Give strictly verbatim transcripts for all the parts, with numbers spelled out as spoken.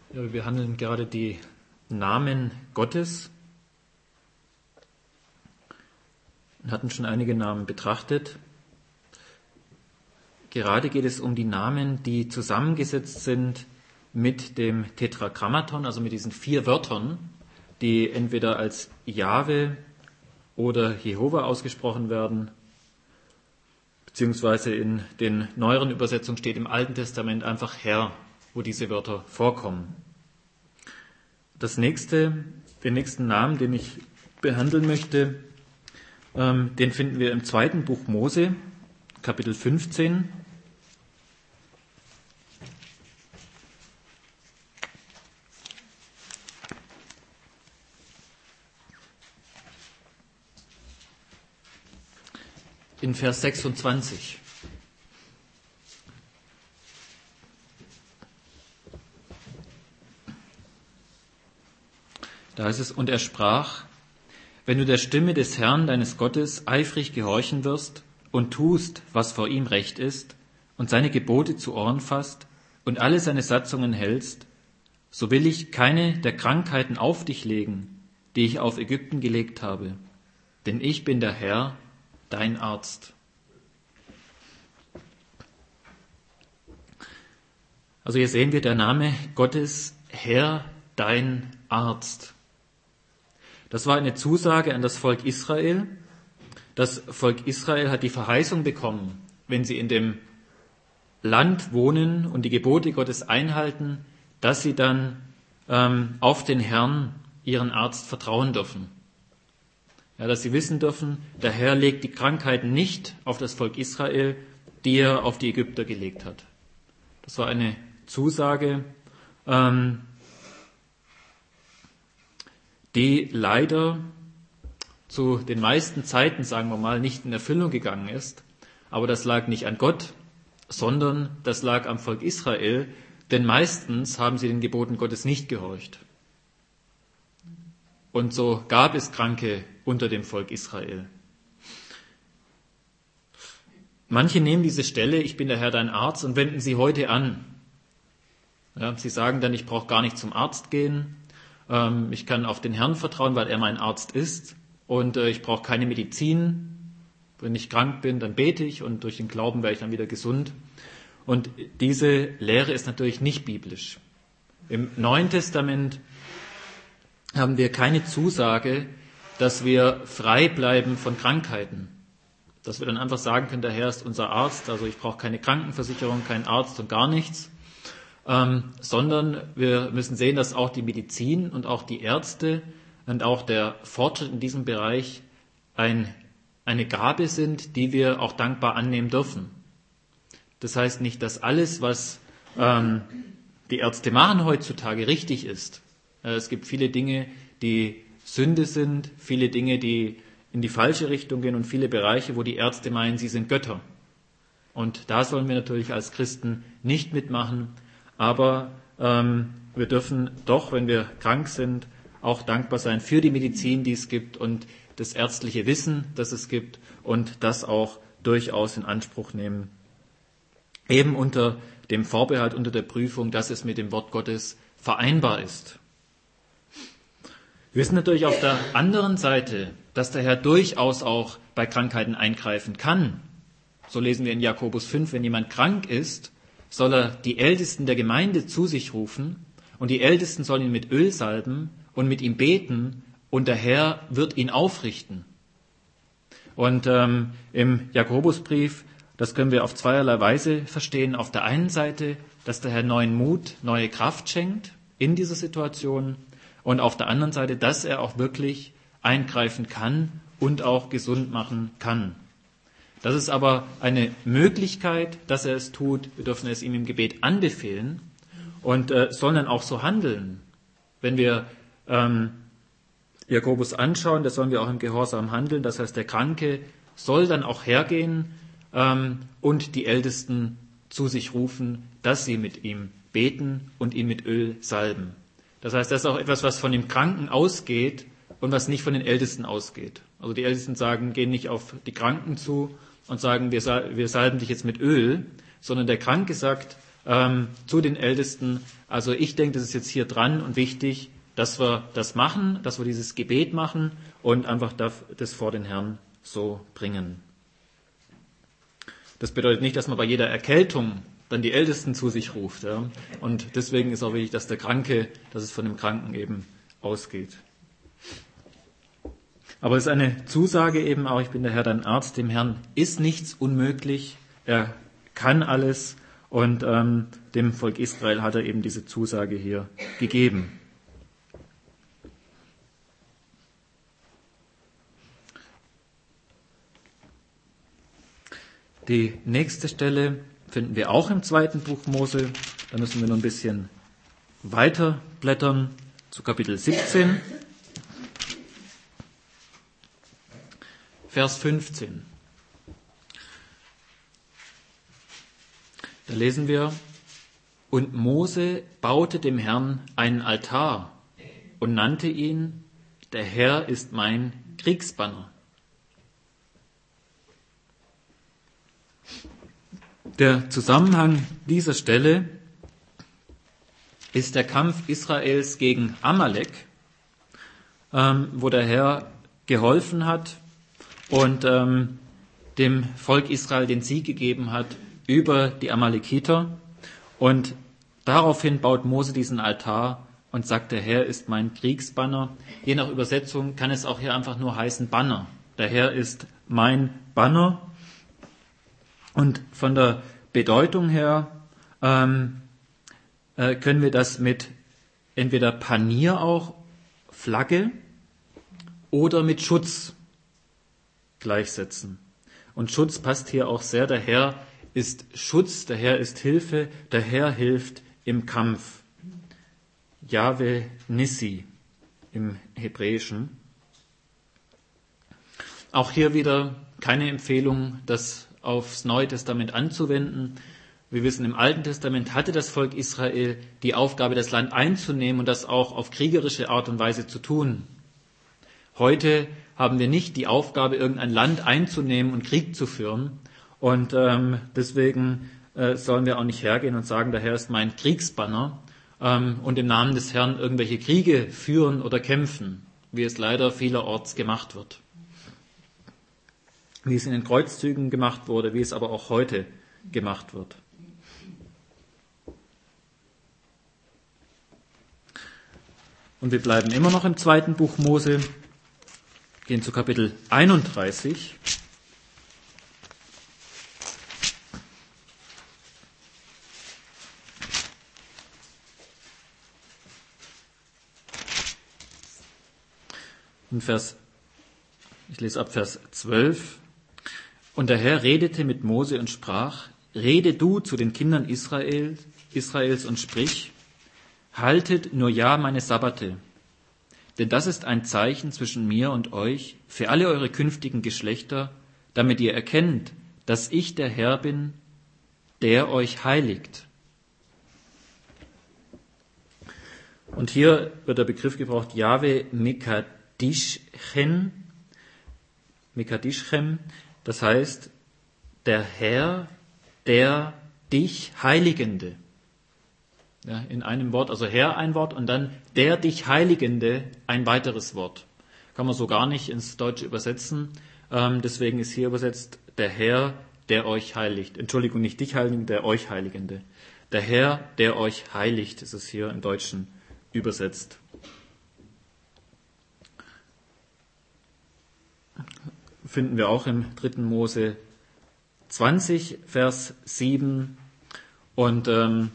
Ja, wir behandeln gerade die Namen Gottes und hatten schon einige Namen betrachtet. Gerade geht es um die Namen, die zusammengesetzt sind mit dem Tetragrammaton, also mit diesen vier Wörtern, die entweder als Jahwe oder Jehova ausgesprochen werden, beziehungsweise in den neueren Übersetzungen steht im Alten Testament einfach Herr, wo diese Wörter vorkommen. Das nächste, den nächsten Namen, den ich behandeln möchte, ähm, den finden wir im zweiten Buch Mose, Kapitel fünfzehn. In Vers sechsundzwanzig. Da heißt es, und er sprach, wenn du der Stimme des Herrn, deines Gottes, eifrig gehorchen wirst und tust, was vor ihm recht ist, und seine Gebote zu Ohren fasst und alle seine Satzungen hältst, so will ich keine der Krankheiten auf dich legen, die ich auf Ägypten gelegt habe. Denn ich bin der Herr, dein Arzt. Also hier sehen wir der Name Gottes, Herr, dein Arzt. Das war eine Zusage an das Volk Israel. Das Volk Israel hat die Verheißung bekommen, wenn sie in dem Land wohnen und die Gebote Gottes einhalten, dass sie dann ähm, auf den Herrn, ihren Arzt, vertrauen dürfen. Ja, dass sie wissen dürfen, der Herr legt die Krankheiten nicht auf das Volk Israel, die er auf die Ägypter gelegt hat. Das war eine Zusage, ähm, die leider zu den meisten Zeiten, sagen wir mal, nicht in Erfüllung gegangen ist. Aber das lag nicht an Gott, sondern das lag am Volk Israel, denn meistens haben sie den Geboten Gottes nicht gehorcht. Und so gab es Kranke unter dem Volk Israel. Manche nehmen diese Stelle, ich bin der Herr dein Arzt, und wenden sie heute an. Ja, sie sagen dann, ich brauche gar nicht zum Arzt gehen. Ich kann auf den Herrn vertrauen, weil er mein Arzt ist, und ich brauche keine Medizin. Wenn ich krank bin, dann bete ich und durch den Glauben werde ich dann wieder gesund. Und diese Lehre ist natürlich nicht biblisch. Im Neuen Testament haben wir keine Zusage, dass wir frei bleiben von Krankheiten. Dass wir dann einfach sagen können, der Herr ist unser Arzt, also ich brauche keine Krankenversicherung, keinen Arzt und gar nichts. Ähm, sondern wir müssen sehen, dass auch die Medizin und auch die Ärzte und auch der Fortschritt in diesem Bereich ein, eine Gabe sind, die wir auch dankbar annehmen dürfen. Das heißt nicht, dass alles, was ähm, die Ärzte machen heutzutage, richtig ist. Äh, es gibt viele Dinge, die Sünde sind, viele Dinge, die in die falsche Richtung gehen und viele Bereiche, wo die Ärzte meinen, sie sind Götter. Und da sollen wir natürlich als Christen nicht mitmachen. Aber ähm, wir dürfen doch, wenn wir krank sind, auch dankbar sein für die Medizin, die es gibt und das ärztliche Wissen, das es gibt und das auch durchaus in Anspruch nehmen. Eben unter dem Vorbehalt, unter der Prüfung, dass es mit dem Wort Gottes vereinbar ist. Wir wissen natürlich auf der anderen Seite, dass der Herr durchaus auch bei Krankheiten eingreifen kann. So lesen wir in Jakobus fünf, wenn jemand krank ist, soll er die Ältesten der Gemeinde zu sich rufen und die Ältesten sollen ihn mit Öl salben und mit ihm beten und der Herr wird ihn aufrichten. Und ähm, im Jakobusbrief, das können wir auf zweierlei Weise verstehen. Auf der einen Seite, dass der Herr neuen Mut, neue Kraft schenkt in dieser Situation und auf der anderen Seite, dass er auch wirklich eingreifen kann und auch gesund machen kann. Das ist aber eine Möglichkeit, dass er es tut. Wir dürfen es ihm im Gebet anbefehlen und äh, sollen dann auch so handeln. Wenn wir ähm, Jakobus anschauen, das sollen wir auch im Gehorsam handeln. Das heißt, der Kranke soll dann auch hergehen ähm, und die Ältesten zu sich rufen, dass sie mit ihm beten und ihn mit Öl salben. Das heißt, das ist auch etwas, was von dem Kranken ausgeht und was nicht von den Ältesten ausgeht. Also die Ältesten sagen, gehen nicht auf die Kranken zu und sagen, wir salben dich jetzt mit Öl, sondern der Kranke sagt, ähm, zu den Ältesten. Also ich denke, das ist jetzt hier dran und wichtig, dass wir das machen, dass wir dieses Gebet machen und einfach das vor den Herrn so bringen. Das bedeutet nicht, dass man bei jeder Erkältung dann die Ältesten zu sich ruft. Ja. Und deswegen ist auch wichtig, dass der Kranke, dass es von dem Kranken eben ausgeht. Aber es ist eine Zusage eben auch, ich bin der Herr, dein Arzt, dem Herrn ist nichts unmöglich, er kann alles und ähm, dem Volk Israel hat er eben diese Zusage hier gegeben. Die nächste Stelle finden wir auch im zweiten Buch Mose. Da müssen wir noch ein bisschen weiter blättern zu Kapitel siebzehn, Vers fünfzehn. Da lesen wir: Und Mose baute dem Herrn einen Altar und nannte ihn: Der Herr ist mein Kriegsbanner. Der Zusammenhang dieser Stelle ist der Kampf Israels gegen Amalek, ähm, wo der Herr geholfen hat und ähm, dem Volk Israel den Sieg gegeben hat über die Amalekiter. Und daraufhin baut Mose diesen Altar und sagt, der Herr ist mein Kriegsbanner. Je nach Übersetzung kann es auch hier einfach nur heißen Banner. Der Herr ist mein Banner. Und von der Bedeutung her ähm, äh, können wir das mit entweder Panier auch, Flagge, oder mit Schutz gleichsetzen. Und Schutz passt hier auch sehr. Der Herr ist Schutz, der Herr ist Hilfe, der Herr hilft im Kampf. Jahwe Nissi im Hebräischen. Auch hier wieder keine Empfehlung, das aufs Neue Testament anzuwenden. Wir wissen, im Alten Testament hatte das Volk Israel die Aufgabe, das Land einzunehmen und das auch auf kriegerische Art und Weise zu tun. Heute haben wir nicht die Aufgabe, irgendein Land einzunehmen und Krieg zu führen. Und ähm, deswegen äh, sollen wir auch nicht hergehen und sagen, der Herr ist mein Kriegsbanner ähm, und im Namen des Herrn irgendwelche Kriege führen oder kämpfen, wie es leider vielerorts gemacht wird. Wie es in den Kreuzzügen gemacht wurde, wie es aber auch heute gemacht wird. Und wir bleiben immer noch im zweiten Buch Mose, gehen zu Kapitel einunddreißig. In Vers, ich lese ab Vers zwölf. Und der Herr redete mit Mose und sprach: Rede du zu den Kindern Israel, Israels und sprich: Haltet nur ja meine Sabbate, denn das ist ein Zeichen zwischen mir und euch für alle eure künftigen Geschlechter, damit ihr erkennt, dass ich der Herr bin, der euch heiligt. Und hier wird der Begriff gebraucht, Jahwe Mekadishchem, Mekadishchem, das heißt, der Herr, der dich Heiligende. Ja, in einem Wort, also Herr ein Wort und dann der dich Heiligende ein weiteres Wort. Kann man so gar nicht ins Deutsche übersetzen. Ähm, deswegen ist hier übersetzt der Herr, der euch heiligt. Entschuldigung, nicht dich Heiligende, der euch Heiligende. Der Herr, der euch heiligt, ist es hier im Deutschen übersetzt. Finden wir auch im dritten Mose zwanzig, Vers sieben. Und ähm,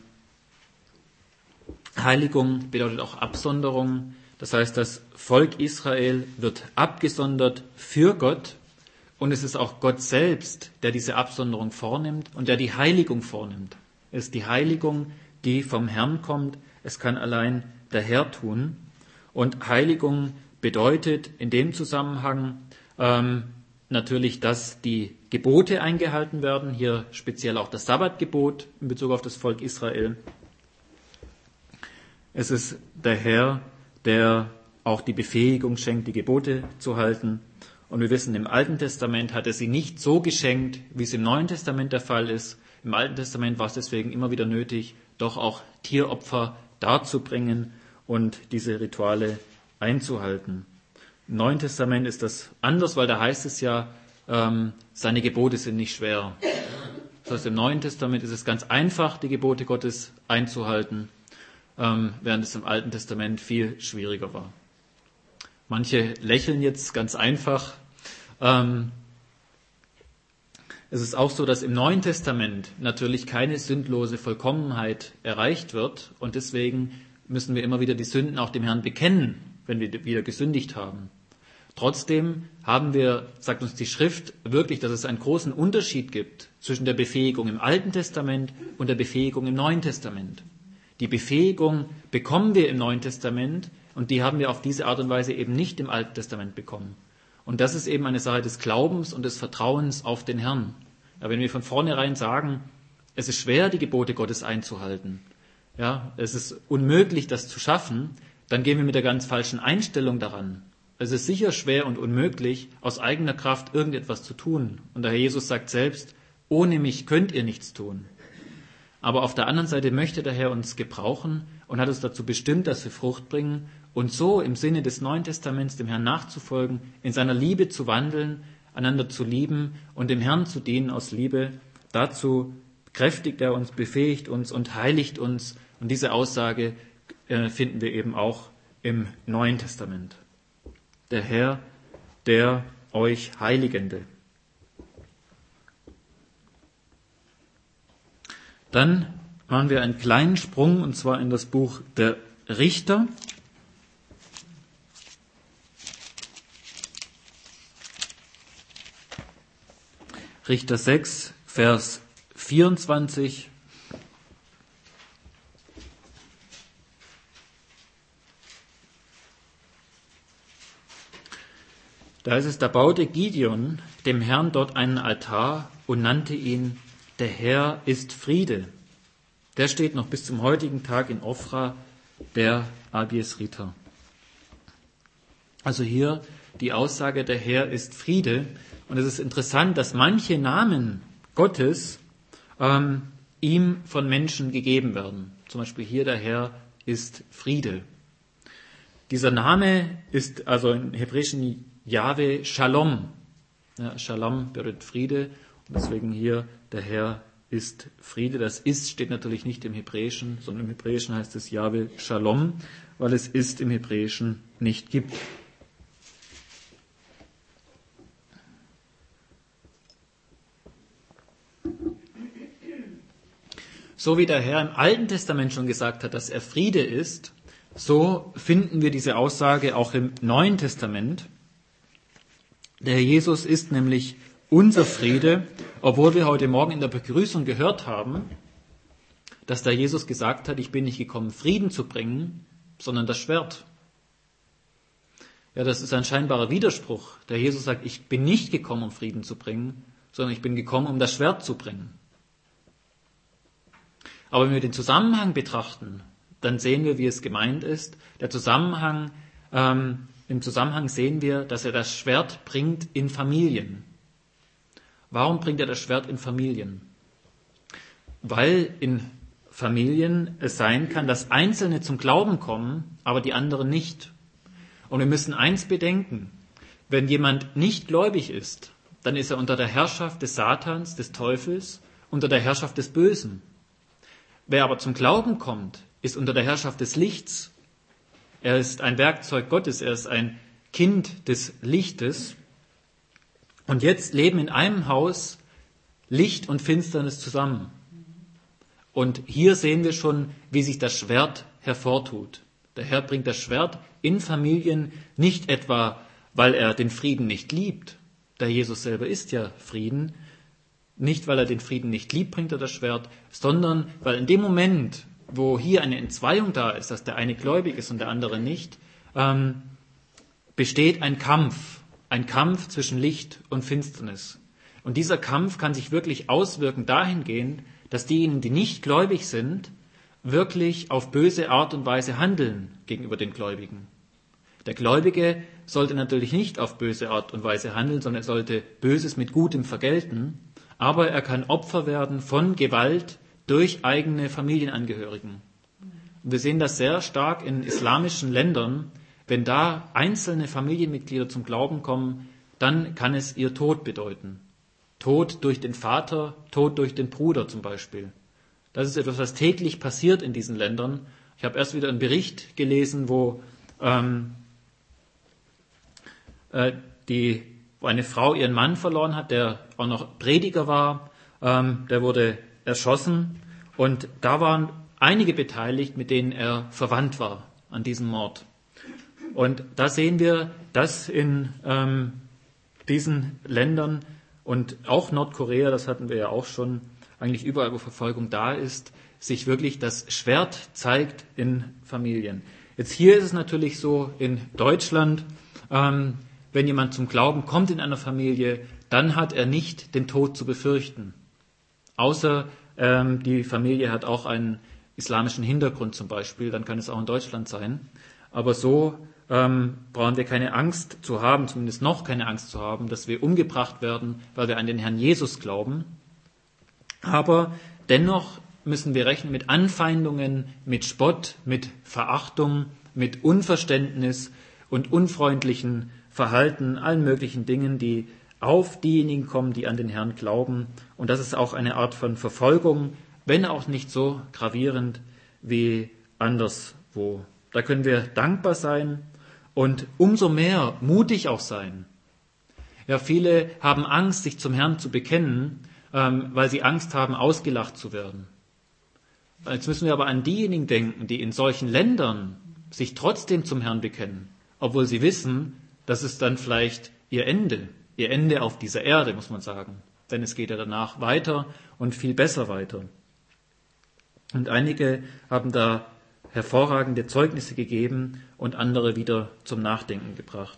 Heiligung bedeutet auch Absonderung. Das heißt, das Volk Israel wird abgesondert für Gott. Und es ist auch Gott selbst, der diese Absonderung vornimmt und der die Heiligung vornimmt. Es ist die Heiligung, die vom Herrn kommt. Es kann allein der Herr tun. Und Heiligung bedeutet in dem Zusammenhang ähm, natürlich, dass die Gebote eingehalten werden. Hier speziell auch das Sabbatgebot in Bezug auf das Volk Israel. Es ist der Herr, der auch die Befähigung schenkt, die Gebote zu halten. Und wir wissen, im Alten Testament hat er sie nicht so geschenkt, wie es im Neuen Testament der Fall ist. Im Alten Testament war es deswegen immer wieder nötig, doch auch Tieropfer darzubringen und diese Rituale einzuhalten. Im Neuen Testament ist das anders, weil da heißt es ja, ähm, seine Gebote sind nicht schwer. Das heißt, im Neuen Testament ist es ganz einfach, die Gebote Gottes einzuhalten, ähm, während es im Alten Testament viel schwieriger war. Manche lächeln jetzt ganz einfach. Ähm, es ist auch so, dass im Neuen Testament natürlich keine sündlose Vollkommenheit erreicht wird und deswegen müssen wir immer wieder die Sünden auch dem Herrn bekennen, wenn wir wieder gesündigt haben. Trotzdem haben wir, sagt uns die Schrift, wirklich, dass es einen großen Unterschied gibt zwischen der Befähigung im Alten Testament und der Befähigung im Neuen Testament. Die Befähigung bekommen wir im Neuen Testament und die haben wir auf diese Art und Weise eben nicht im Alten Testament bekommen. Und das ist eben eine Sache des Glaubens und des Vertrauens auf den Herrn. Ja, wenn wir von vornherein sagen, es ist schwer, die Gebote Gottes einzuhalten, ja, es ist unmöglich, das zu schaffen, dann gehen wir mit der ganz falschen Einstellung daran. Es ist sicher schwer und unmöglich, aus eigener Kraft irgendetwas zu tun. Und der Herr Jesus sagt selbst, ohne mich könnt ihr nichts tun. Aber auf der anderen Seite möchte der Herr uns gebrauchen und hat uns dazu bestimmt, dass wir Frucht bringen und so im Sinne des Neuen Testaments dem Herrn nachzufolgen, in seiner Liebe zu wandeln, einander zu lieben und dem Herrn zu dienen aus Liebe. Dazu kräftigt er uns, befähigt uns und heiligt uns. Und diese Aussage äh, finden wir eben auch im Neuen Testament. Der Herr, der euch Heiligende. Dann machen wir einen kleinen Sprung, und zwar in das Buch der Richter. Richter sechs, Vers vierundzwanzig. Da heißt es, da baute Gideon dem Herrn dort einen Altar und nannte ihn, der Herr ist Friede. Der steht noch bis zum heutigen Tag in Ofra, der Abiesriter. Also hier die Aussage, der Herr ist Friede. Und es ist interessant, dass manche Namen Gottes ähm, ihm von Menschen gegeben werden. Zum Beispiel hier, der Herr ist Friede. Dieser Name ist also im Hebräischen Jahwe Shalom. Ja, Shalom bedeutet Friede. Und deswegen hier, der Herr ist Friede. Das ist steht natürlich nicht im Hebräischen, sondern im Hebräischen heißt es Jahwe Shalom, weil es ist im Hebräischen nicht gibt. So wie der Herr im Alten Testament schon gesagt hat, dass er Friede ist, so finden wir diese Aussage auch im Neuen Testament. Der Herr Jesus ist nämlich unser Friede, obwohl wir heute Morgen in der Begrüßung gehört haben, dass der Jesus gesagt hat, ich bin nicht gekommen, Frieden zu bringen, sondern das Schwert. Ja, das ist ein scheinbarer Widerspruch. Der Jesus sagt, ich bin nicht gekommen, um Frieden zu bringen, sondern ich bin gekommen, um das Schwert zu bringen. Aber wenn wir den Zusammenhang betrachten, dann sehen wir, wie es gemeint ist. Der Zusammenhang, ähm, im Zusammenhang sehen wir, dass er das Schwert bringt in Familien. Warum bringt er das Schwert in Familien? Weil in Familien es sein kann, dass Einzelne zum Glauben kommen, aber die anderen nicht. Und wir müssen eins bedenken, wenn jemand nicht gläubig ist, dann ist er unter der Herrschaft des Satans, des Teufels, unter der Herrschaft des Bösen. Wer aber zum Glauben kommt, ist unter der Herrschaft des Lichts. Er ist ein Werkzeug Gottes, er ist ein Kind des Lichtes. Und jetzt leben in einem Haus Licht und Finsternis zusammen. Und hier sehen wir schon, wie sich das Schwert hervortut. Der Herr bringt das Schwert in Familien nicht etwa, weil er den Frieden nicht liebt. Der Jesus selber ist ja Frieden. Nicht, weil er den Frieden nicht liebt, bringt er das Schwert, sondern weil in dem Moment, wo hier eine Entzweiung da ist, dass der eine gläubig ist und der andere nicht, ähm, besteht ein Kampf. Ein Kampf zwischen Licht und Finsternis. Und dieser Kampf kann sich wirklich auswirken dahingehend, dass diejenigen, die nicht gläubig sind, wirklich auf böse Art und Weise handeln gegenüber den Gläubigen. Der Gläubige sollte natürlich nicht auf böse Art und Weise handeln, sondern er sollte Böses mit Gutem vergelten. aber er kann Opfer werden von Gewalt durch eigene Familienangehörigen. Und wir sehen das sehr stark in islamischen Ländern. Wenn da einzelne Familienmitglieder zum Glauben kommen, dann kann es ihr Tod bedeuten. Tod durch den Vater, Tod durch den Bruder zum Beispiel. Das ist etwas, was täglich passiert in diesen Ländern. Ich habe erst wieder einen Bericht gelesen, wo, ähm, äh, die, wo eine Frau ihren Mann verloren hat, der auch noch Prediger war. Ähm, der wurde erschossen und da waren einige beteiligt, mit denen er verwandt war an diesem Mord. Und da sehen wir, dass in ähm, diesen Ländern und auch Nordkorea, das hatten wir ja auch schon, eigentlich überall, wo Verfolgung da ist, sich wirklich das Schwert zeigt in Familien. Jetzt hier ist es natürlich so, in Deutschland, ähm, wenn jemand zum Glauben kommt in einer Familie, dann hat er nicht den Tod zu befürchten. Außer ähm, die Familie hat auch einen islamischen Hintergrund zum Beispiel, dann kann es auch in Deutschland sein. Aber so ähm, brauchen wir keine Angst zu haben, zumindest noch keine Angst zu haben, dass wir umgebracht werden, weil wir an den Herrn Jesus glauben. Aber dennoch müssen wir rechnen mit Anfeindungen, mit Spott, mit Verachtung, mit Unverständnis und unfreundlichen Verhalten, allen möglichen Dingen, die auf diejenigen kommen, die an den Herrn glauben. Und das ist auch eine Art von Verfolgung, wenn auch nicht so gravierend wie anderswo. Da können wir dankbar sein und umso mehr mutig auch sein. Ja, viele haben Angst, sich zum Herrn zu bekennen, ähm, weil sie Angst haben, ausgelacht zu werden. Jetzt müssen wir aber an diejenigen denken, die in solchen Ländern sich trotzdem zum Herrn bekennen, obwohl sie wissen, dass es dann vielleicht ihr Ende, ihr Ende auf dieser Erde, muss man sagen. Denn es geht ja danach weiter und viel besser weiter. Und einige haben da hervorragende Zeugnisse gegeben und andere wieder zum Nachdenken gebracht.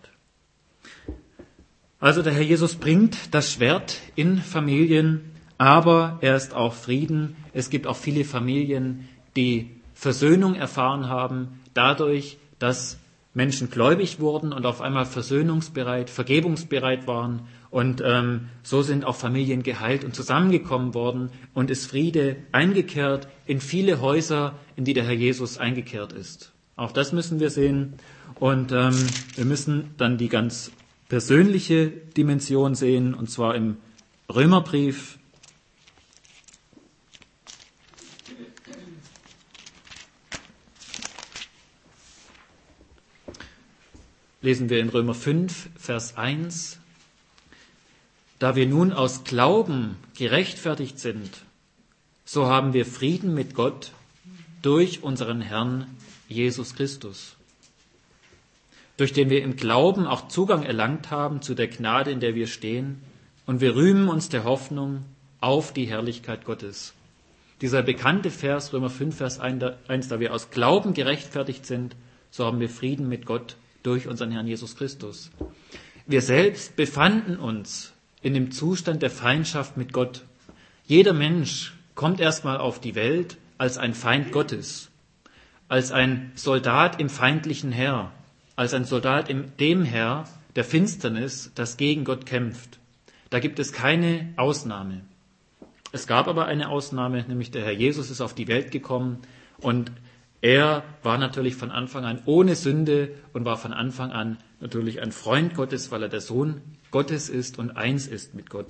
Also der Herr Jesus bringt das Schwert in Familien, aber er ist auch Frieden. Es gibt auch viele Familien, die Versöhnung erfahren haben, dadurch, dass Menschen gläubig wurden und auf einmal versöhnungsbereit, vergebungsbereit waren. Und ähm, so sind auch Familien geheilt und zusammengekommen worden und ist Friede eingekehrt in viele Häuser, in die der Herr Jesus eingekehrt ist. Auch das müssen wir sehen. Und ähm, wir müssen dann die ganz persönliche Dimension sehen, und zwar im Römerbrief. Lesen wir in Römer fünf, Vers eins. Da wir nun aus Glauben gerechtfertigt sind, so haben wir Frieden mit Gott durch unseren Herrn Jesus Christus, durch den wir im Glauben auch Zugang erlangt haben zu der Gnade, in der wir stehen, und wir rühmen uns der Hoffnung auf die Herrlichkeit Gottes. Dieser bekannte Vers, Römer fünf, Vers eins, da wir aus Glauben gerechtfertigt sind, so haben wir Frieden mit Gott durch unseren Herrn Jesus Christus. Wir selbst befanden uns in dem Zustand der Feindschaft mit Gott. Jeder Mensch kommt erstmal auf die Welt als ein Feind Gottes, als ein Soldat im feindlichen Heer, als ein Soldat in dem Heer der Finsternis, das gegen Gott kämpft. Da gibt es keine Ausnahme. Es gab aber eine Ausnahme, nämlich der Herr Jesus ist auf die Welt gekommen und er war natürlich von Anfang an ohne Sünde und war von Anfang an natürlich ein Freund Gottes, weil er der Sohn Gottes ist und eins ist mit Gott.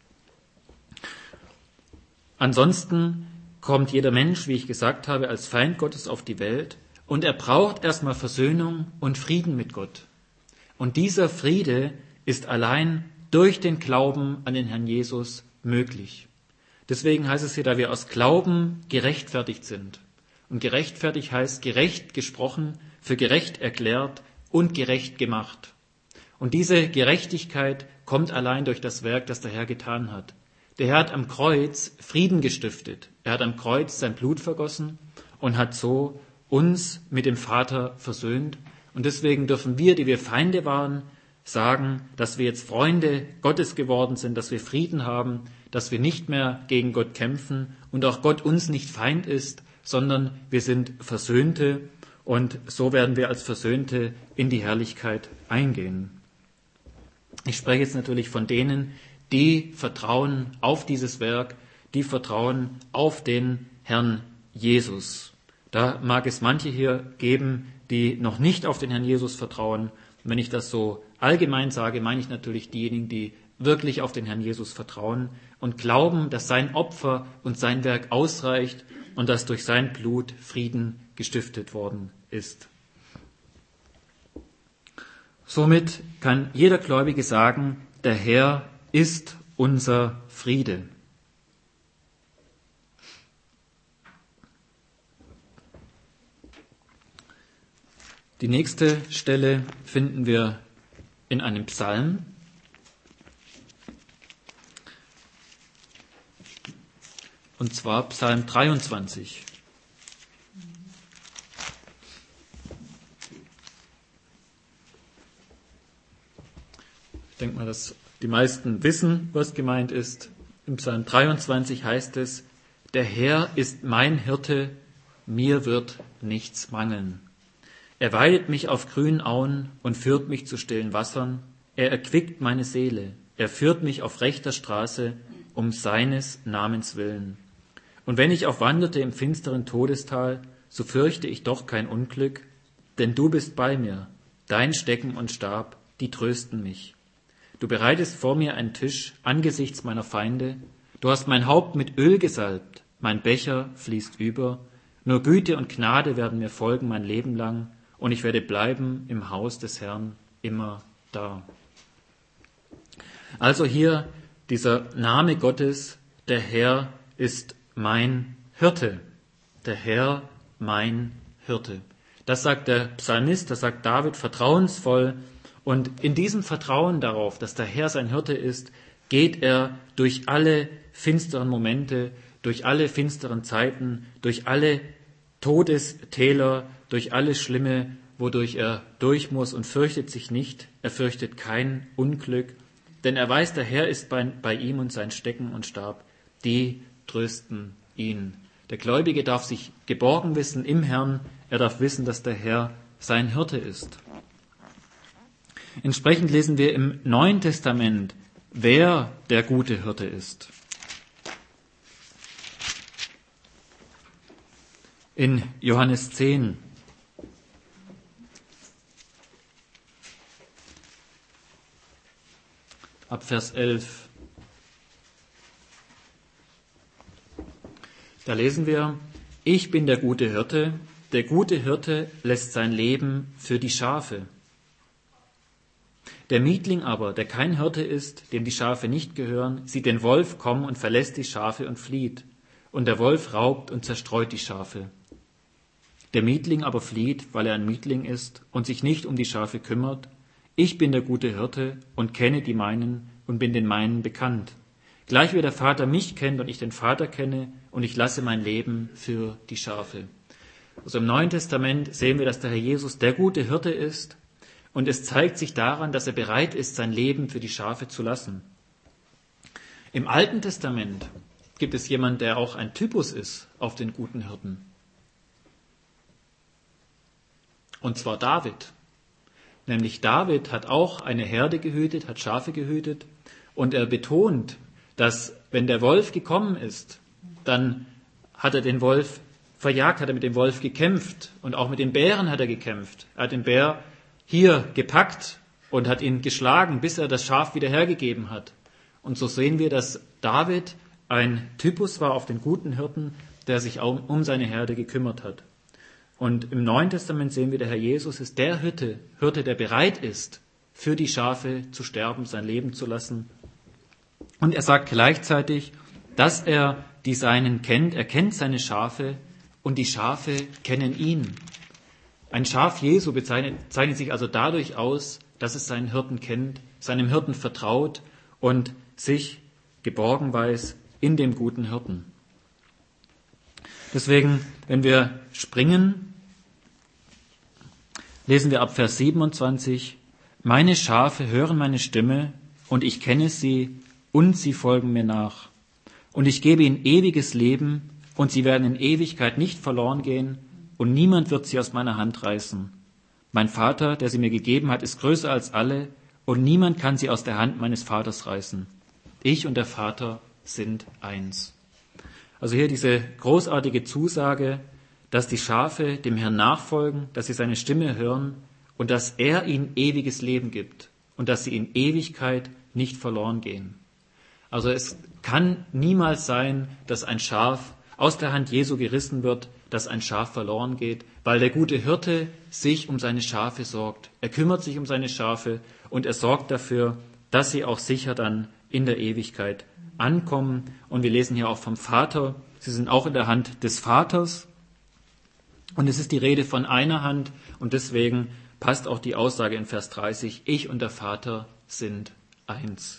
Ansonsten kommt jeder Mensch, wie ich gesagt habe, als Feind Gottes auf die Welt und er braucht erstmal Versöhnung und Frieden mit Gott. Und dieser Friede ist allein durch den Glauben an den Herrn Jesus möglich. Deswegen heißt es hier, da wir aus Glauben gerechtfertigt sind. Und gerechtfertigt heißt gerecht gesprochen, für gerecht erklärt und gerecht gemacht. Und diese Gerechtigkeit kommt allein durch das Werk, das der Herr getan hat. Der Herr hat am Kreuz Frieden gestiftet. Er hat am Kreuz sein Blut vergossen und hat so uns mit dem Vater versöhnt. Und deswegen dürfen wir, die wir Feinde waren, sagen, dass wir jetzt Freunde Gottes geworden sind, dass wir Frieden haben, dass wir nicht mehr gegen Gott kämpfen und auch Gott uns nicht Feind ist, sondern wir sind Versöhnte und so werden wir als Versöhnte in die Herrlichkeit eingehen. Ich spreche jetzt natürlich von denen, die vertrauen auf dieses Werk, die vertrauen auf den Herrn Jesus. Da mag es manche hier geben, die noch nicht auf den Herrn Jesus vertrauen. Und wenn ich das so allgemein sage, meine ich natürlich diejenigen, die wirklich auf den Herrn Jesus vertrauen und glauben, dass sein Opfer und sein Werk ausreicht und dass durch sein Blut Frieden gestiftet worden ist. Somit kann jeder Gläubige sagen, der Herr ist unser Friede. Die nächste Stelle finden wir in einem Psalm. Und zwar Psalm dreiundzwanzig. Ich denke mal, dass die meisten wissen, was gemeint ist. Im Psalm dreiundzwanzig heißt es, der Herr ist mein Hirte, mir wird nichts mangeln. Er weidet mich auf grünen Auen und führt mich zu stillen Wassern. Er erquickt meine Seele. Er führt mich auf rechter Straße um seines Namens willen. Und wenn ich auch wanderte im finsteren Todestal, so fürchte ich doch kein Unglück, denn du bist bei mir. Dein Stecken und Stab, die trösten mich. Du bereitest vor mir einen Tisch angesichts meiner Feinde. Du hast mein Haupt mit Öl gesalbt. Mein Becher fließt über. Nur Güte und Gnade werden mir folgen mein Leben lang. Und ich werde bleiben im Haus des Herrn immer da. Also hier dieser Name Gottes, der Herr ist mein Hirte. Der Herr mein Hirte. Das sagt der Psalmist, das sagt David vertrauensvoll. Und in diesem Vertrauen darauf, dass der Herr sein Hirte ist, geht er durch alle finsteren Momente, durch alle finsteren Zeiten, durch alle Todestäler, durch alles Schlimme, wodurch er durch muss und fürchtet sich nicht. Er fürchtet kein Unglück, denn er weiß, der Herr ist bei, bei ihm und sein Stecken und Stab, die trösten ihn. Der Gläubige darf sich geborgen wissen im Herrn. Er darf wissen, dass der Herr sein Hirte ist. Entsprechend lesen wir im Neuen Testament, wer der gute Hirte ist. In Johannes zehn. Ab Vers elf. Da lesen wir, ich bin der gute Hirte, der gute Hirte lässt sein Leben für die Schafe. Der Mietling aber, der kein Hirte ist, dem die Schafe nicht gehören, sieht den Wolf kommen und verlässt die Schafe und flieht. Und der Wolf raubt und zerstreut die Schafe. Der Mietling aber flieht, weil er ein Mietling ist und sich nicht um die Schafe kümmert. Ich bin der gute Hirte und kenne die meinen und bin den meinen bekannt. Gleich wie der Vater mich kennt und ich den Vater kenne und ich lasse mein Leben für die Schafe. Also im Neuen Testament sehen wir, dass der Herr Jesus der gute Hirte ist und es zeigt sich daran, dass er bereit ist, sein Leben für die Schafe zu lassen. Im Alten Testament gibt es jemanden, der auch ein Typus ist auf den guten Hirten. Und zwar David. Nämlich David hat auch eine Herde gehütet, hat Schafe gehütet und er betont, dass wenn der Wolf gekommen ist, dann hat er den Wolf verjagt, hat er mit dem Wolf gekämpft und auch mit den Bären hat er gekämpft. Er hat den Bär hier gepackt und hat ihn geschlagen, bis er das Schaf wieder hergegeben hat. Und so sehen wir, dass David ein Typus war auf den guten Hirten, der sich auch um seine Herde gekümmert hat. Und im Neuen Testament sehen wir, der Herr Jesus ist der Hirte, Hirte, der bereit ist, für die Schafe zu sterben, sein Leben zu lassen. Und er sagt gleichzeitig, dass er die Seinen kennt, er kennt seine Schafe und die Schafe kennen ihn. Ein Schaf Jesu bezeichnet, zeichnet sich also dadurch aus, dass es seinen Hirten kennt, seinem Hirten vertraut und sich geborgen weiß in dem guten Hirten. Deswegen, wenn wir springen, lesen wir ab Vers siebenundzwanzig, meine Schafe hören meine Stimme und ich kenne sie und sie folgen mir nach. Und ich gebe ihnen ewiges Leben und sie werden in Ewigkeit nicht verloren gehen und niemand wird sie aus meiner Hand reißen. Mein Vater, der sie mir gegeben hat, ist größer als alle und niemand kann sie aus der Hand meines Vaters reißen. Ich und der Vater sind eins. Also hier diese großartige Zusage, dass die Schafe dem Herrn nachfolgen, dass sie seine Stimme hören und dass er ihnen ewiges Leben gibt und dass sie in Ewigkeit nicht verloren gehen. Also es kann niemals sein, dass ein Schaf aus der Hand Jesu gerissen wird, dass ein Schaf verloren geht, weil der gute Hirte sich um seine Schafe sorgt. Er kümmert sich um seine Schafe und er sorgt dafür, dass sie auch sicher dann in der Ewigkeit ankommen. Und wir lesen hier auch vom Vater. Sie sind auch in der Hand des Vaters. Und es ist die Rede von einer Hand und deswegen passt auch die Aussage in Vers dreißig, ich und der Vater sind eins.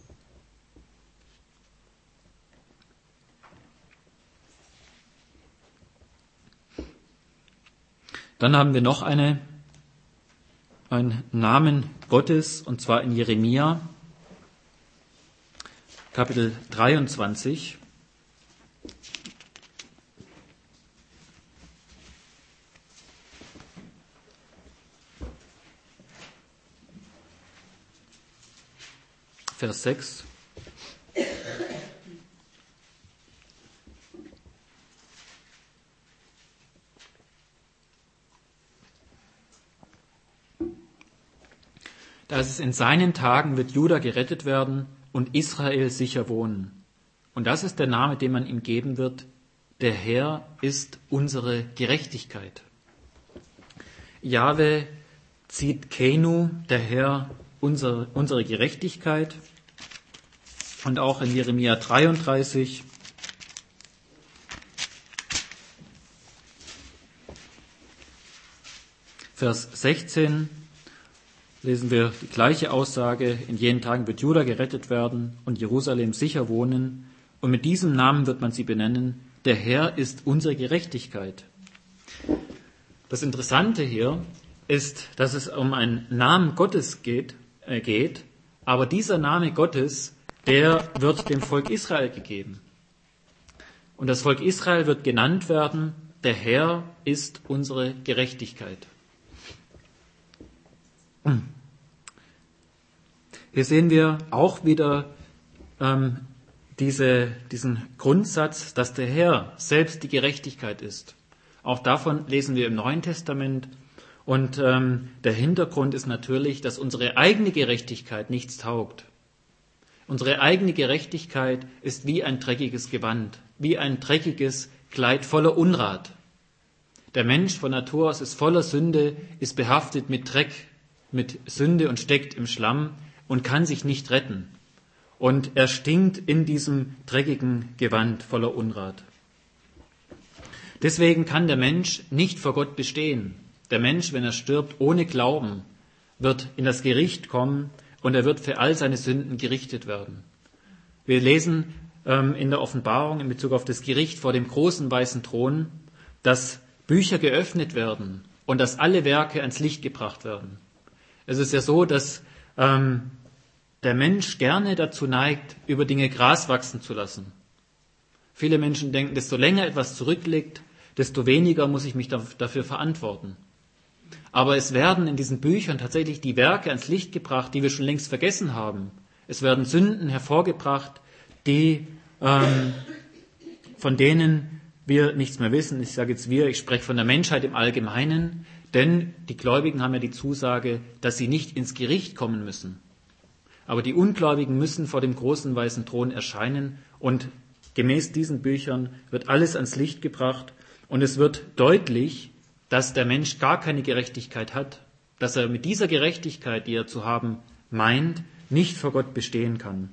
Dann haben wir noch eine, einen Namen Gottes, und zwar in Jeremia, Kapitel dreiundzwanzig. Vers sechs. Da ist es, in seinen Tagen wird Juda gerettet werden und Israel sicher wohnen. Und das ist der Name, den man ihm geben wird. Der Herr ist unsere Gerechtigkeit. Jahwe zieht Kenu, der Herr, unsere, unsere Gerechtigkeit. Und auch in Jeremia dreiunddreißig, Vers sechzehn, lesen wir die gleiche Aussage. In jenen Tagen wird Juda gerettet werden und Jerusalem sicher wohnen. Und mit diesem Namen wird man sie benennen. Der Herr ist unsere Gerechtigkeit. Das Interessante hier ist, dass es um einen Namen Gottes geht, äh, geht. Aber dieser Name Gottes, der wird dem Volk Israel gegeben. Und das Volk Israel wird genannt werden. Der Herr ist unsere Gerechtigkeit. Hier sehen wir auch wieder ähm, diese, diesen Grundsatz, dass der Herr selbst die Gerechtigkeit ist. Auch davon lesen wir im Neuen Testament. Und ähm, der Hintergrund ist natürlich, dass unsere eigene Gerechtigkeit nichts taugt. Unsere eigene Gerechtigkeit ist wie ein dreckiges Gewand, wie ein dreckiges Kleid voller Unrat. Der Mensch von Natur aus ist voller Sünde, ist behaftet mit Dreck, mit Sünde und steckt im Schlamm und kann sich nicht retten. Und er stinkt in diesem dreckigen Gewand voller Unrat. Deswegen kann der Mensch nicht vor Gott bestehen. Der Mensch, wenn er stirbt ohne Glauben, wird in das Gericht kommen und er wird für all seine Sünden gerichtet werden. Wir lesen ähm, in der Offenbarung in Bezug auf das Gericht vor dem großen weißen Thron, dass Bücher geöffnet werden und dass alle Werke ans Licht gebracht werden. Es ist ja so, dass ähm, der Mensch gerne dazu neigt, über Dinge Gras wachsen zu lassen. Viele Menschen denken, desto länger etwas zurückliegt, desto weniger muss ich mich dafür verantworten. Aber es werden in diesen Büchern tatsächlich die Werke ans Licht gebracht, die wir schon längst vergessen haben. Es werden Sünden hervorgebracht, die, ähm, von denen wir nichts mehr wissen. Ich sage jetzt wir, ich spreche von der Menschheit im Allgemeinen, denn die Gläubigen haben ja die Zusage, dass sie nicht ins Gericht kommen müssen. Aber die Ungläubigen müssen vor dem großen weißen Thron erscheinen und gemäß diesen Büchern wird alles ans Licht gebracht und es wird deutlich, dass der Mensch gar keine Gerechtigkeit hat, dass er mit dieser Gerechtigkeit, die er zu haben meint, nicht vor Gott bestehen kann.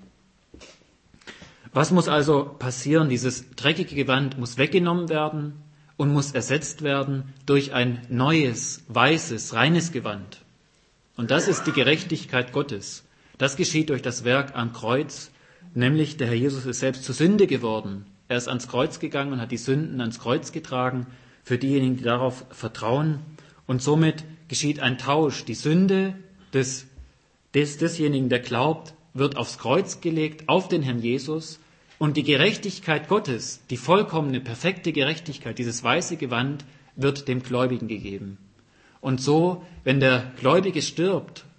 Was muss also passieren? Dieses dreckige Gewand muss weggenommen werden und muss ersetzt werden durch ein neues, weißes, reines Gewand. Und das ist die Gerechtigkeit Gottes. Das geschieht durch das Werk am Kreuz, nämlich der Herr Jesus ist selbst zur Sünde geworden. Er ist ans Kreuz gegangen und hat die Sünden ans Kreuz getragen für diejenigen, die darauf vertrauen. Und somit geschieht ein Tausch. Die Sünde des, des, desjenigen, der glaubt, wird aufs Kreuz gelegt, auf den Herrn Jesus. Und die Gerechtigkeit Gottes, die vollkommene, perfekte Gerechtigkeit, dieses weiße Gewand, wird dem Gläubigen gegeben. Und so, wenn der Gläubige stirbt,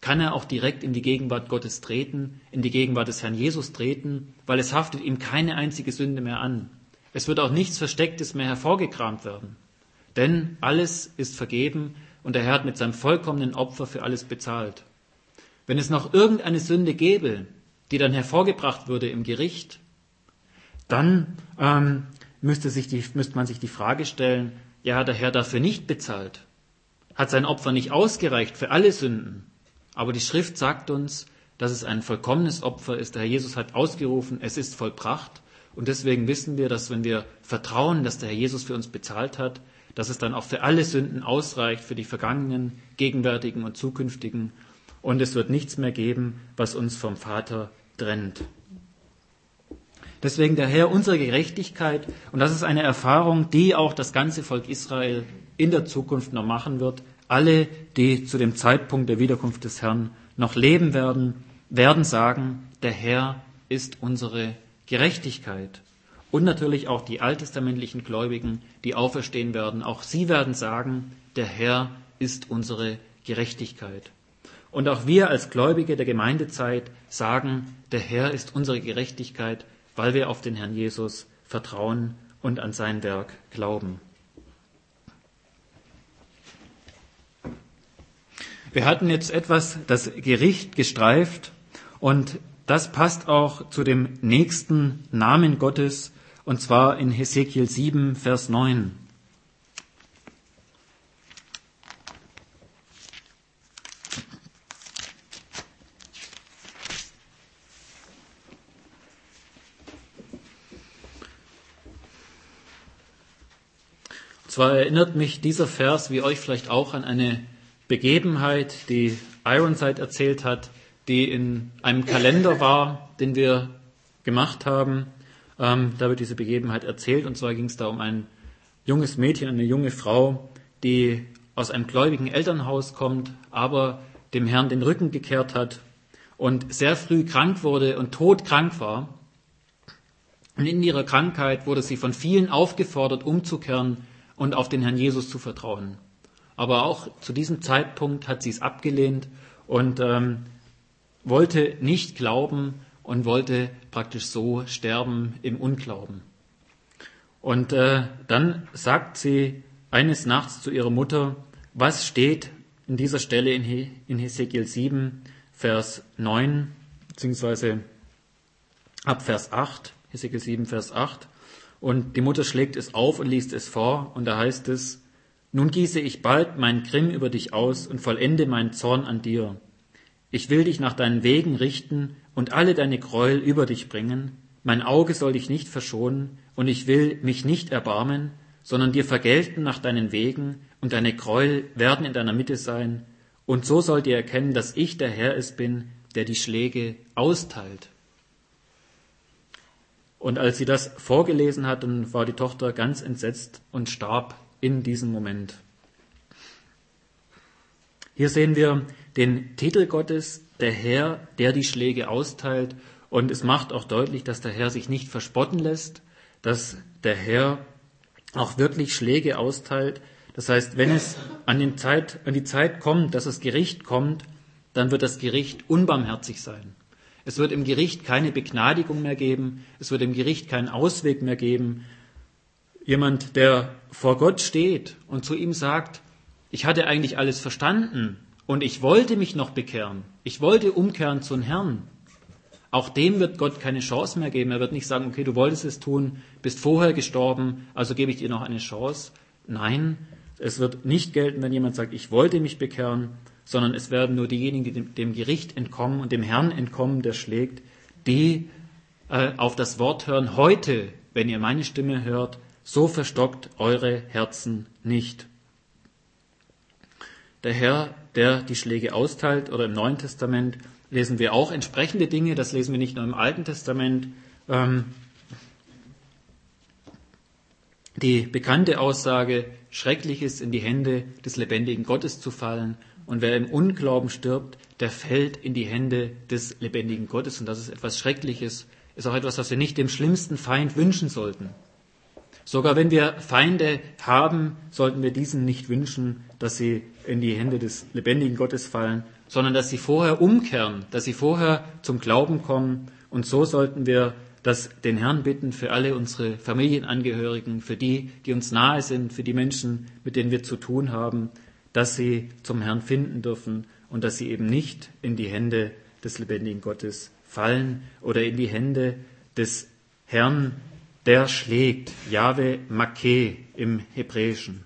kann er auch direkt in die Gegenwart Gottes treten, in die Gegenwart des Herrn Jesus treten, weil es haftet ihm keine einzige Sünde mehr an. Es wird auch nichts Verstecktes mehr hervorgekramt werden. Denn alles ist vergeben und der Herr hat mit seinem vollkommenen Opfer für alles bezahlt. Wenn es noch irgendeine Sünde gäbe, die dann hervorgebracht würde im Gericht, dann ähm, müsste, sich die, müsste man sich die Frage stellen, ja, hat der Herr dafür nicht bezahlt? Hat sein Opfer nicht ausgereicht für alle Sünden? Aber die Schrift sagt uns, dass es ein vollkommenes Opfer ist. Der Herr Jesus hat ausgerufen, es ist vollbracht. Und deswegen wissen wir, dass wenn wir vertrauen, dass der Herr Jesus für uns bezahlt hat, dass es dann auch für alle Sünden ausreicht, für die vergangenen, gegenwärtigen und zukünftigen. Und es wird nichts mehr geben, was uns vom Vater trennt. Deswegen der Herr unsere Gerechtigkeit. Und das ist eine Erfahrung, die auch das ganze Volk Israel in der Zukunft noch machen wird. Alle, die zu dem Zeitpunkt der Wiederkunft des Herrn noch leben werden, werden sagen, der Herr ist unsere Gerechtigkeit. Und natürlich auch die alttestamentlichen Gläubigen, die auferstehen werden, auch sie werden sagen, der Herr ist unsere Gerechtigkeit. Und auch wir als Gläubige der Gemeindezeit sagen, der Herr ist unsere Gerechtigkeit, weil wir auf den Herrn Jesus vertrauen und an sein Werk glauben. Wir hatten jetzt etwas das Gericht gestreift und das passt auch zu dem nächsten Namen Gottes, und zwar in Hesekiel sieben, Vers neun. Und zwar erinnert mich dieser Vers, wie euch vielleicht auch, an eine Begebenheit, die Ironside erzählt hat, die in einem Kalender war, den wir gemacht haben. Ähm, da wird diese Begebenheit erzählt, und zwar ging es da um ein junges Mädchen, eine junge Frau, die aus einem gläubigen Elternhaus kommt, aber dem Herrn den Rücken gekehrt hat und sehr früh krank wurde und todkrank war. Und in ihrer Krankheit wurde sie von vielen aufgefordert, umzukehren und auf den Herrn Jesus zu vertrauen. Aber auch zu diesem Zeitpunkt hat sie es abgelehnt und ähm, wollte nicht glauben und wollte praktisch so sterben im Unglauben. Und äh, dann sagt sie eines Nachts zu ihrer Mutter, was steht in dieser Stelle in, He- in Hesekiel sieben, Vers neun, beziehungsweise ab Vers acht, Hesekiel sieben, Vers acht. Und die Mutter schlägt es auf und liest es vor, und da heißt es, nun gieße ich bald meinen Grimm über dich aus und vollende meinen Zorn an dir. Ich will dich nach deinen Wegen richten und alle deine Gräuel über dich bringen. Mein Auge soll dich nicht verschonen und ich will mich nicht erbarmen, sondern dir vergelten nach deinen Wegen und deine Gräuel werden in deiner Mitte sein. Und so sollt ihr erkennen, dass ich der Herr es bin, der die Schläge austeilt. Und als sie das vorgelesen hat, dann war die Tochter ganz entsetzt und starb in diesem Moment. Hier sehen wir den Titel Gottes, der Herr, der die Schläge austeilt. Und es macht auch deutlich, dass der Herr sich nicht verspotten lässt, dass der Herr auch wirklich Schläge austeilt. Das heißt, wenn es an, den Zeit, an die Zeit kommt, dass das Gericht kommt, dann wird das Gericht unbarmherzig sein. Es wird im Gericht keine Begnadigung mehr geben. Es wird im Gericht keinen Ausweg mehr geben. Jemand, der vor Gott steht und zu ihm sagt, ich hatte eigentlich alles verstanden und ich wollte mich noch bekehren. Ich wollte umkehren zum Herrn. Auch dem wird Gott keine Chance mehr geben. Er wird nicht sagen, okay, du wolltest es tun, bist vorher gestorben, also gebe ich dir noch eine Chance. Nein, es wird nicht gelten, wenn jemand sagt, ich wollte mich bekehren, sondern es werden nur diejenigen, die dem, dem Gericht entkommen und dem Herrn entkommen, der schlägt, die äh, auf das Wort hören, heute, wenn ihr meine Stimme hört, so verstockt eure Herzen nicht. Der Herr, der die Schläge austeilt, oder im Neuen Testament lesen wir auch entsprechende Dinge, das lesen wir nicht nur im Alten Testament. Ähm, die bekannte Aussage, schrecklich ist, in die Hände des lebendigen Gottes zu fallen, und wer im Unglauben stirbt, der fällt in die Hände des lebendigen Gottes, und das ist etwas Schreckliches, ist auch etwas, was wir nicht dem schlimmsten Feind wünschen sollten. Sogar wenn wir Feinde haben, sollten wir diesen nicht wünschen, dass sie in die Hände des lebendigen Gottes fallen, sondern dass sie vorher umkehren, dass sie vorher zum Glauben kommen. Und so sollten wir das den Herrn bitten für alle unsere Familienangehörigen, für die, die uns nahe sind, für die Menschen, mit denen wir zu tun haben, dass sie zum Herrn finden dürfen und dass sie eben nicht in die Hände des lebendigen Gottes fallen oder in die Hände des Herrn, der schlägt, Jahwe Makeh im Hebräischen.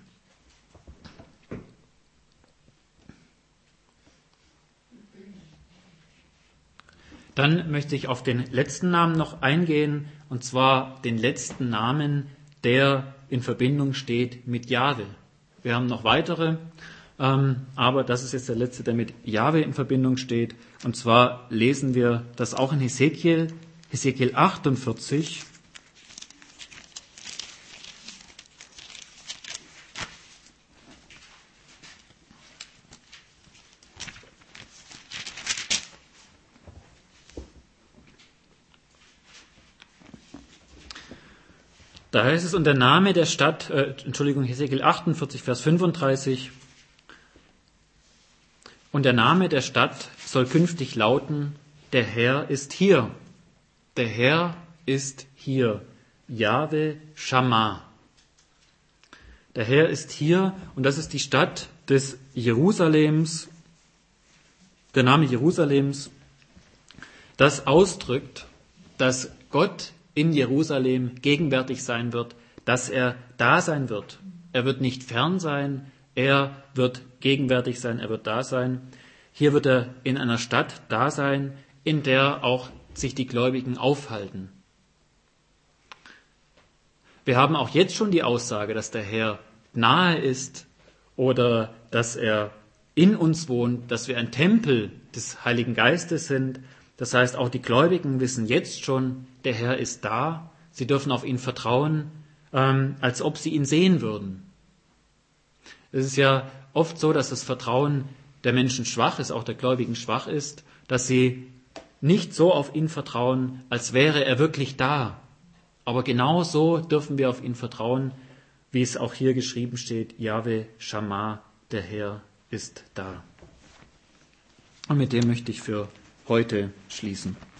Dann möchte ich auf den letzten Namen noch eingehen, und zwar den letzten Namen, der in Verbindung steht mit Jahwe. Wir haben noch weitere, ähm, aber das ist jetzt der letzte, der mit Jahwe in Verbindung steht. Und zwar lesen wir das auch in Hesekiel, Hesekiel achtundvierzig. Da heißt es, und der Name der Stadt, äh, Entschuldigung, Hesekiel achtundvierzig, Vers fünfunddreißig, und der Name der Stadt soll künftig lauten, der Herr ist hier. Der Herr ist hier. Jahwe Shammah. Der Herr ist hier, und das ist die Stadt des Jerusalems, der Name Jerusalems, das ausdrückt, dass Gott in Jerusalem gegenwärtig sein wird, dass er da sein wird. Er wird nicht fern sein, er wird gegenwärtig sein, er wird da sein. Hier wird er in einer Stadt da sein, in der auch sich die Gläubigen aufhalten. Wir haben auch jetzt schon die Aussage, dass der Herr nahe ist oder dass er in uns wohnt, dass wir ein Tempel des Heiligen Geistes sind. Das heißt, auch die Gläubigen wissen jetzt schon, der Herr ist da. Sie dürfen auf ihn vertrauen, ähm, als ob sie ihn sehen würden. Es ist ja oft so, dass das Vertrauen der Menschen schwach ist, auch der Gläubigen schwach ist, dass sie nicht so auf ihn vertrauen, als wäre er wirklich da. Aber genau so dürfen wir auf ihn vertrauen, wie es auch hier geschrieben steht, Jahwe Shammah, der Herr ist da. Und mit dem möchte ich für heute schließen.